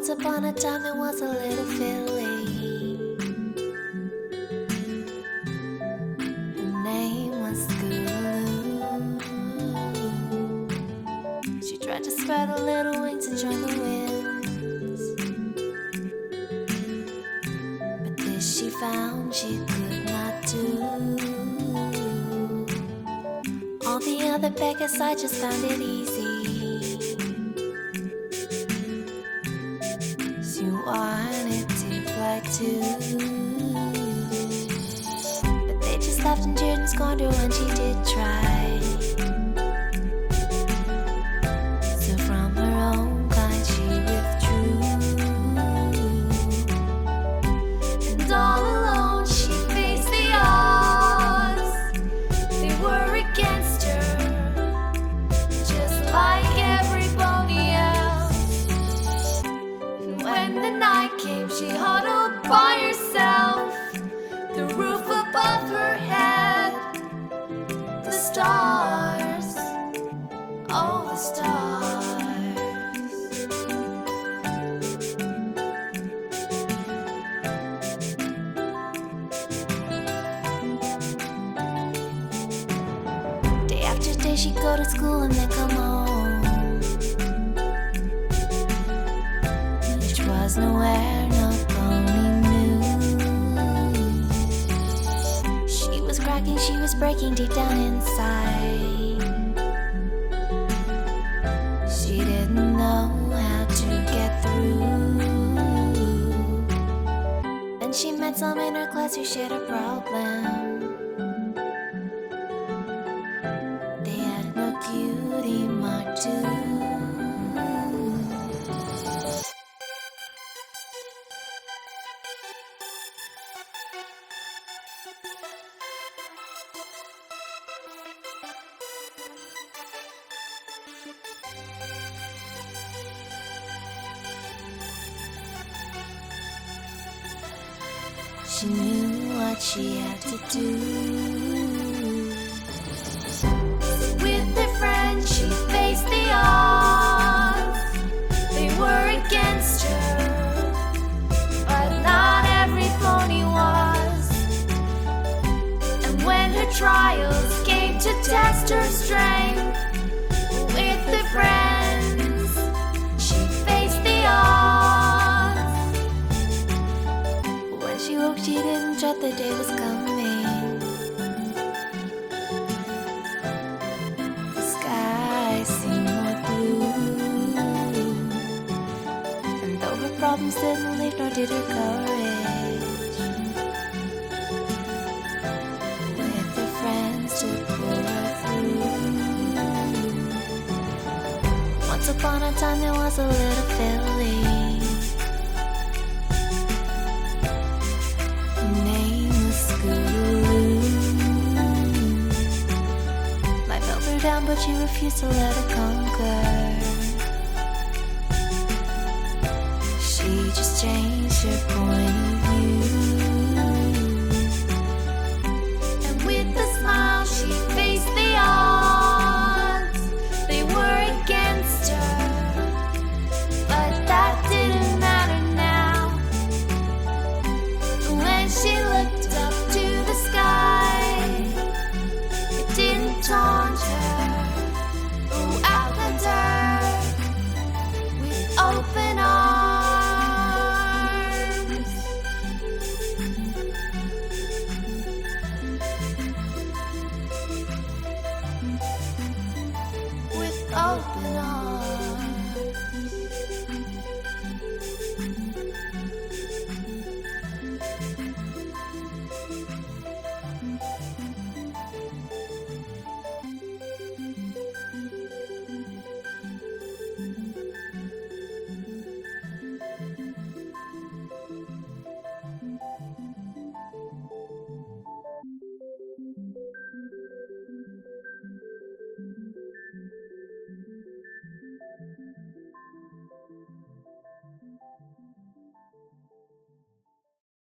Once upon a time there was a little filly. Her name was Scootaloo. She tried to spread her little wings and join the winds, but this she found she could not do. All the other beggars, I just found it easy. She wanted to fly too, but they just laughed and jeered and scorned her when she did try. So from her own kind she withdrew, and all alone she faced the odds. They were against her, just like everybody else. And when the night came, she huddled by herself, the roof above her head, the stars, oh the stars. Day after day she'd go to school and then come home, which was nowhere, no pony knew. She was cracking, she was breaking deep down inside. She didn't know how to get through. Then she met some in her class who shared a problem. They had no cutie mark too. She knew what she had to do. With her friends she faced the odds. They were against her, but not every pony was. And when her trials came to test her strength, with her friends she faced the odds. When she woke, she didn't dread the day was coming. The sky seemed more blue, and though her problems didn't leave, nor did her courage, with her friends to pull her through. Once upon a time there was a little filly. Down, but she refused to let her conquer. She just changed her point of view, and with a smile she faced the odds. They were against her, but that didn't matter now. When she looked up to the sky, it didn't taunt her. Open arms. With open